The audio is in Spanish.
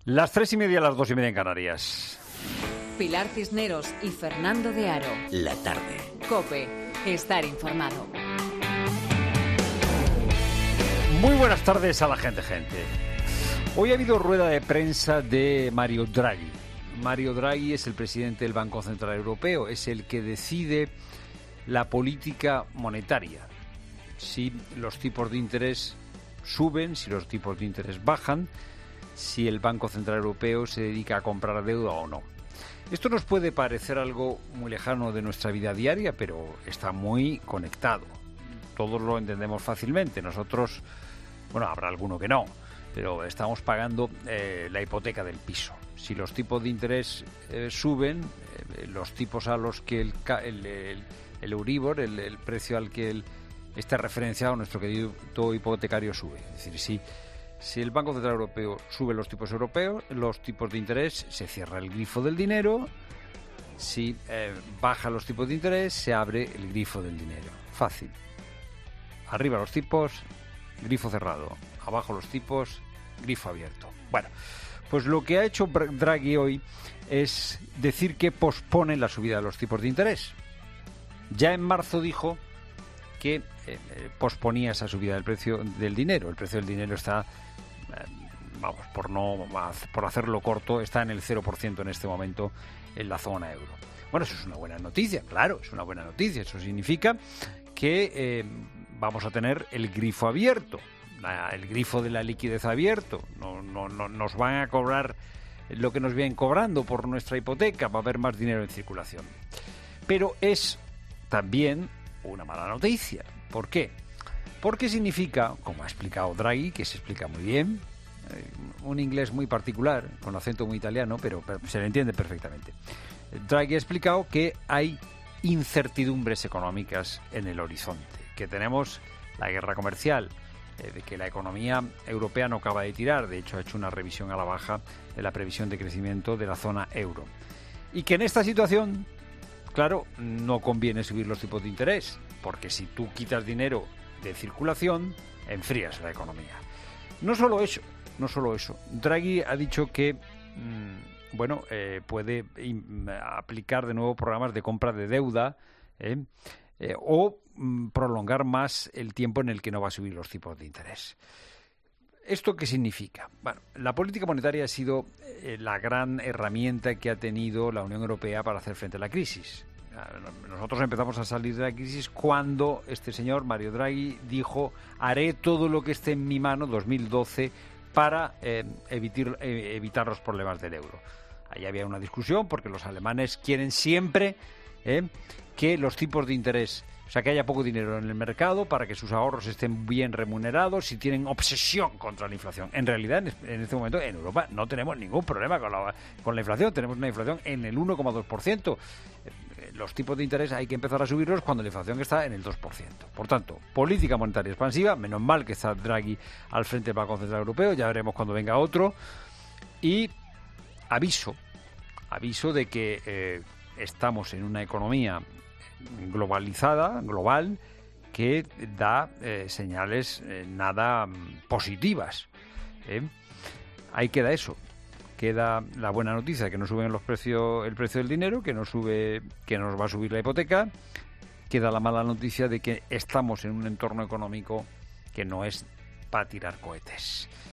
Las 3:30, las 2:30 en Canarias. Pilar Cisneros y Fernando de Aro. La tarde. COPE. Estar informado. Muy buenas tardes a la gente. Hoy ha habido rueda de prensa de Mario Draghi. Mario Draghi es el presidente del Banco Central Europeo, es el que decide la política monetaria. Si los tipos de interés suben, si los tipos de interés bajan, si el Banco Central Europeo se dedica a comprar deuda o no. Esto nos puede parecer algo muy lejano de nuestra vida diaria, pero está muy conectado. Todos lo entendemos fácilmente. Nosotros, bueno, habrá alguno que no, pero estamos pagando la hipoteca del piso. Si los tipos de interés suben, los tipos a los que el Euribor, el precio al que esté referenciado nuestro crédito hipotecario sube. Es decir, si el Banco Central Europeo sube los tipos de interés, se cierra el grifo del dinero. Si baja los tipos de interés, se abre el grifo del dinero. Fácil. Arriba los tipos, grifo cerrado. Abajo los tipos, grifo abierto. Bueno, pues lo que ha hecho Draghi hoy es decir que pospone la subida de los tipos de interés. Ya en marzo dijo que posponía esa subida del precio del dinero. El precio del dinero está, por hacerlo corto, está en el 0% en este momento en la zona euro. Bueno, eso es una buena noticia, claro, es una buena noticia. Eso significa que vamos a tener el grifo abierto, el grifo de la liquidez abierto. No nos van a cobrar lo que nos vienen cobrando por nuestra hipoteca, va a haber más dinero en circulación. Pero es también una mala noticia. ¿Por qué? Porque significa, como ha explicado Draghi, que se explica muy bien, un inglés muy particular, con acento muy italiano, pero se le entiende perfectamente. Draghi ha explicado que hay incertidumbres económicas en el horizonte, que tenemos la guerra comercial, de que la economía europea no acaba de tirar. De hecho, ha hecho una revisión a la baja de la previsión de crecimiento de la zona euro. Y que en esta situación, claro, no conviene subir los tipos de interés, porque si tú quitas dinero de circulación, enfrías la economía. No solo eso. Draghi ha dicho que puede aplicar de nuevo programas de compra de deuda o prolongar más el tiempo en el que no va a subir los tipos de interés. ¿Esto qué significa? Bueno, la política monetaria ha sido la gran herramienta que ha tenido la Unión Europea para hacer frente a la crisis. Nosotros empezamos a salir de la crisis cuando este señor, Mario Draghi, dijo: haré todo lo que esté en mi mano, 2012, para evitar los problemas del euro. Ahí había una discusión porque los alemanes quieren siempre que los tipos de interés, o sea, que haya poco dinero en el mercado para que sus ahorros estén bien remunerados, y tienen obsesión contra la inflación. En realidad, en este momento, en Europa no tenemos ningún problema con la inflación. Tenemos una inflación en el 1,2%. Los tipos de interés hay que empezar a subirlos cuando la inflación está en el 2%. Por tanto, política monetaria expansiva. Menos mal que está Draghi al frente del Banco Central Europeo. Ya veremos cuando venga otro. Y aviso de que estamos en una economía global, que da señales nada positivas. Ahí queda eso. Queda la buena noticia, que no suben el precio del dinero, que nos va a subir la hipoteca. Queda la mala noticia de que estamos en un entorno económico que no es para tirar cohetes.